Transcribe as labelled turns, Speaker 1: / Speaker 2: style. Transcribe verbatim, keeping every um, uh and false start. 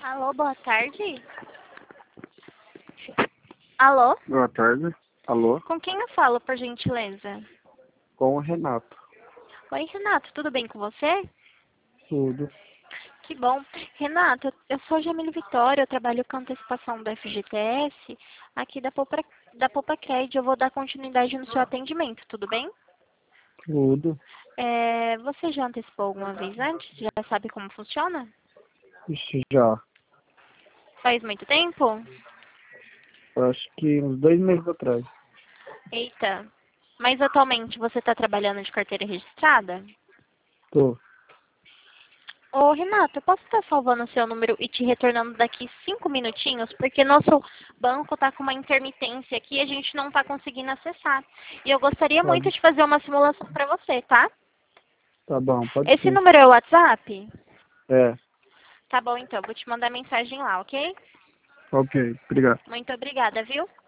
Speaker 1: Alô, boa tarde. Alô?
Speaker 2: Boa tarde. Alô?
Speaker 1: Com quem eu falo, por gentileza?
Speaker 2: Com o Renato.
Speaker 1: Oi, Renato, tudo bem com você?
Speaker 2: Tudo.
Speaker 1: Que bom. Renato, eu sou Jamile Vitória, eu trabalho com antecipação do F G T S, aqui da Poupa, da Poupa Cred. Eu vou dar continuidade no seu atendimento, tudo bem?
Speaker 2: Tudo.
Speaker 1: É, você já antecipou alguma vez antes? Já sabe como funciona?
Speaker 2: Ixi, já.
Speaker 1: Faz muito tempo?
Speaker 2: Acho que uns dois meses atrás.
Speaker 1: Eita. Mas atualmente você está trabalhando de carteira registrada?
Speaker 2: Tô.
Speaker 1: Ô, Renato, eu posso estar salvando o seu número e te retornando daqui cinco minutinhos? Porque nosso banco está com uma intermitência aqui e a gente não está conseguindo acessar. E eu gostaria
Speaker 2: Tá,
Speaker 1: muito de fazer uma simulação para você, tá?
Speaker 2: tá bom, pode
Speaker 1: Esse
Speaker 2: ser.
Speaker 1: número é o WhatsApp?
Speaker 2: É.
Speaker 1: Tá bom, então. Vou te mandar mensagem lá, ok?
Speaker 2: Ok, obrigado.
Speaker 1: Muito obrigada, viu?